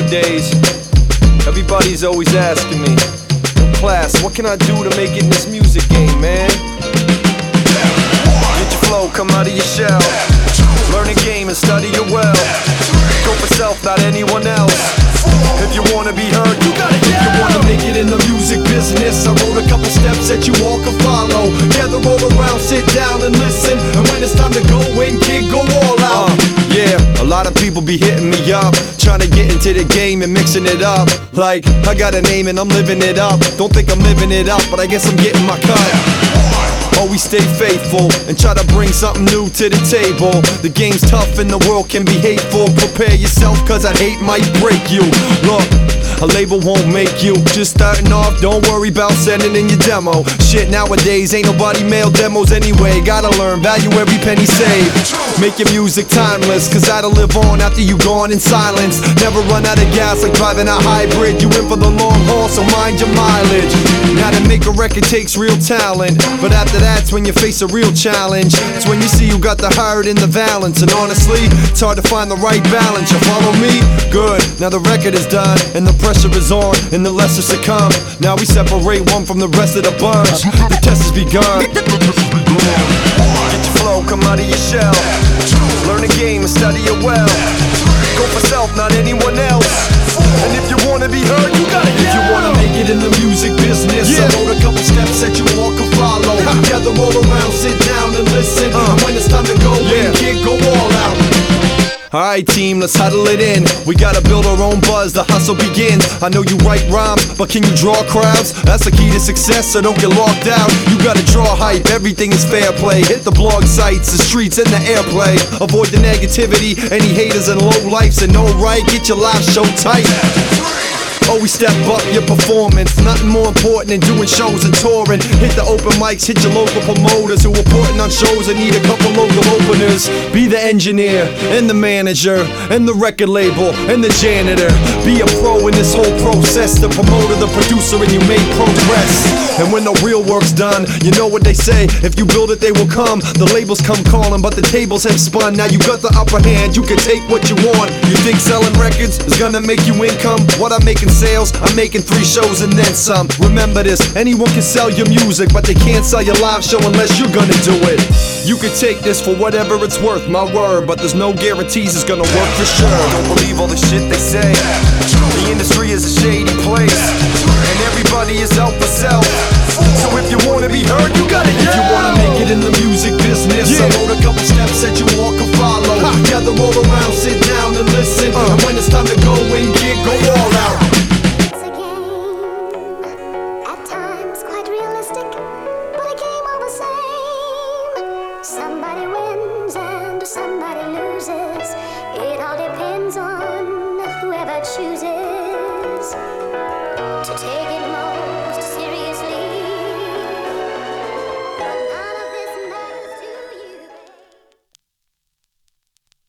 Nowadays, everybody's always asking me, class, what can I do to make it in this music game, man? Get your flow, come out of your shell. Learn a game and study it well. Go for self, not anyone else. If you wanna be heard, you gotta yell. If you wanna make it in the music business, I wrote a couple steps that you all can follow. Gather all around, sit down and listen. And when it's time to go in, kid, go all out. Yeah, a lot of people be hitting me up, trying to get into the game and mixing it up. Like, I got a name and I'm living it up. Don't think I'm living it up, but I guess I'm getting my cut. Always stay faithful and try to bring something new to the table. The game's tough and the world can be hateful. Prepare yourself, cause I hate might break you. Look, a label won't make you. Just starting off, don't worry about sending in your demo. Shit, nowadays ain't nobody mail demos anyway. Gotta learn, value every penny saved. Make your music timeless, cause that'll live on after you gone in silence. Never run out of gas like driving a hybrid. You in for the long haul, so mind your mileage. Now to make a record takes real talent, but after that's when you face a real challenge. It's when you see you got the heart and the balance. And honestly, it's hard to find the right balance. You follow me? Good. Now the record is done and the pressure is on and the lesser succumb. Now we separate one from the rest of the bunch. The test has begun. Get your flow, come out of your shell. Learn a game and study it well. Go for self, not anyone else. And if you wanna be heard, you gotta yell. If you wanna make it in the music business, I wrote a couple steps that you all can follow. Gather all around, sit down and listen. And when it's time to go in, kid, go all out. Alright team, let's huddle it in. We gotta build our own buzz, the hustle begins. I know you write rhymes, but can you draw crowds? That's the key to success, so don't get locked out. You gotta draw hype, everything is fair play. Hit the blog sites, the streets, and the airplay. Avoid the negativity, any haters and low lifes. And no right, get your live show tight. Always step up your performance. Nothing more important than doing shows and touring. Hit the open mics, hit your local promoters who are putting on shows and need a couple local openers. Be the engineer and the manager and the record label and the janitor. Be a pro in this whole process. The promoter, the producer, and you make progress. And when the real work's done, you know what they say, if you build it they will come. The labels come calling, but the tables have spun. Now you got the upper hand, you can take what you want. You think selling records is gonna make you income? What I'm making sales, I'm making 3 shows and then some. Remember this, anyone can sell your music, but they can't sell your live show unless you're gonna do it. You can take this for whatever it's worth, my word, but there's no guarantees it's gonna work for sure. Don't believe all the shit they say. The industry is a shady place, and everybody is out for self. So if you wanna be heard, you gotta yell. If you wanna make it in the music business, I wrote a couple steps that you all can follow. Gather all around, sit down and listen. And when it's time to go in, kid, go all out. Somebody wins and somebody loses. It all depends on whoever chooses to take it more.